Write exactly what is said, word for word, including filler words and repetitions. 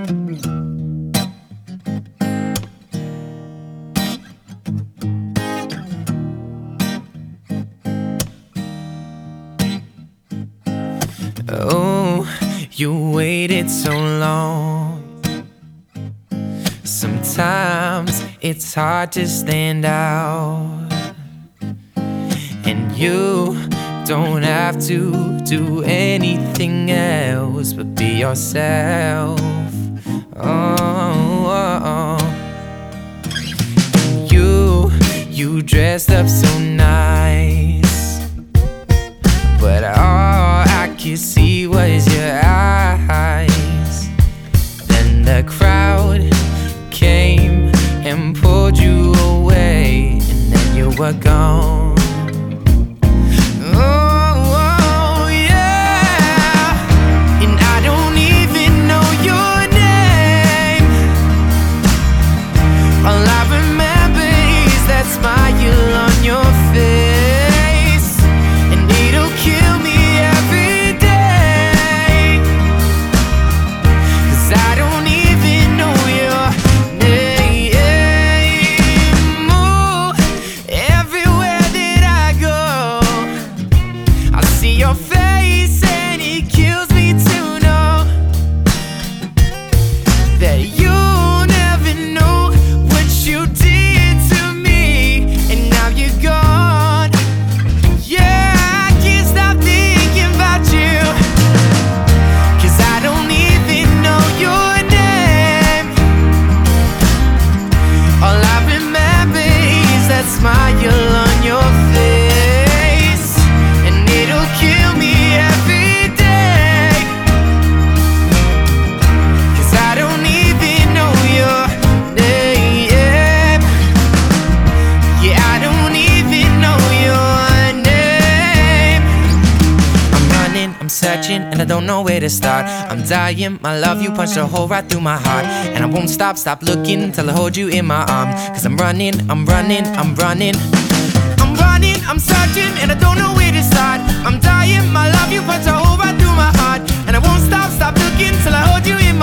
Oh, you waited so long. Sometimes it's hard to stand out, and you don't have to do anything else but be yourself. Oh, oh, oh. You, you dressed up so nice, but all I could see was your eyes. Then the crowd came and pulled you away, and then you were gone. Oh, oh, yeah. And I don't even know your name. All I remember is that smile on your face, and it'll kill me every day, 'cause I don't even know your name. Oh, everywhere that I go, I see your face, and it kills me to know that you never know what you did to me, and now you're gone. Yeah, I can't stop thinking about you, 'cause I don't even know your name. All I remember is that smile on your face, and it'll kill me every day, 'cause I don't even know your name. Yeah, I don't even know your name. I'm running, I'm searching, and I don't know where to start. I'm dying, my love, you punched a hole right through my heart, and I won't stop, stop looking till I hold you in my arms. 'Cause I'm running, I'm running, I'm running. I'm running, I'm searching, and I don't know where to start. I'm dying, my love, you punched a hole right through my heart, and I won't stop, stop looking till I hold you in